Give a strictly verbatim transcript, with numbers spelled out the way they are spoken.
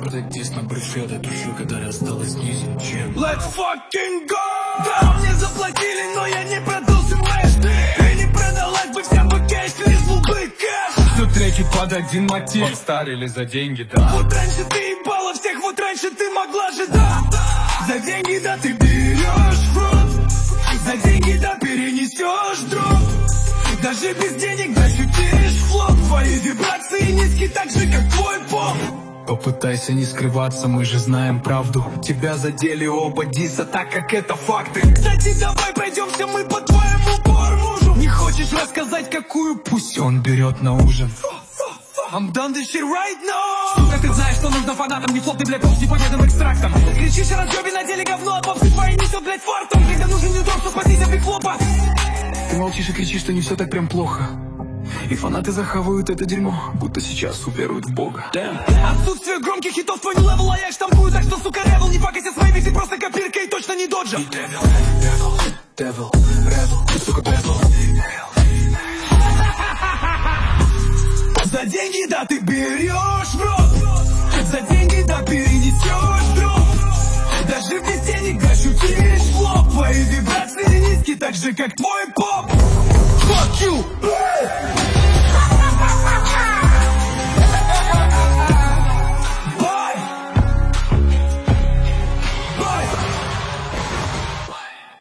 Твердый диск на брюшет, душу, когда осталось ниже, чем Let's fucking go! Да, мне заплатили, но я не продал смс. И не продалась бы вся бы кейс, лишь был бы кэш. Все треки под один мотив, старили за деньги, да. Вот раньше ты ебала всех, вот раньше ты могла же, да. За деньги, да, ты берешь в рот. За деньги, да, перенесешь дроп. Даже без денег, да, ощутишь флоп. Твои вибрации низкие, так же, как твой поп. Попытайся не скрываться, мы же знаем правду. Тебя задели оба диса, так как это факты. Кстати, давай пройдемся мы по твоему формужу. Не хочешь рассказать, какую? Пусть он берет на ужин. I'm done this shit right now. Сука, ты знаешь, что нужно фанатам. Не флоп, ты, блядь, поп с непонятным экстрактом. Кричишь о разъебе, на деле говно, а попсы твои несет, блядь, фартом. Когда нужен не дроп, что спастись от бигфлопа. Ты молчишь и кричишь, что не все так прям плохо. И фанаты захавают это дерьмо, будто сейчас уверуют в Бога. Damn. Отсутствие громких хитов, твой левел, а я штампую. Так что, сука, ревел, не факайся своими, ты просто копирка и точно не доджа. Devil, devil, devil, devil, ты, сука, devil. За деньги, да, ты берешь в рот. За деньги, да, перенесешь дроп. Даже без денег ощутишь флоп. Твои вибрации низкие, так же, как твой поп. Fuck you!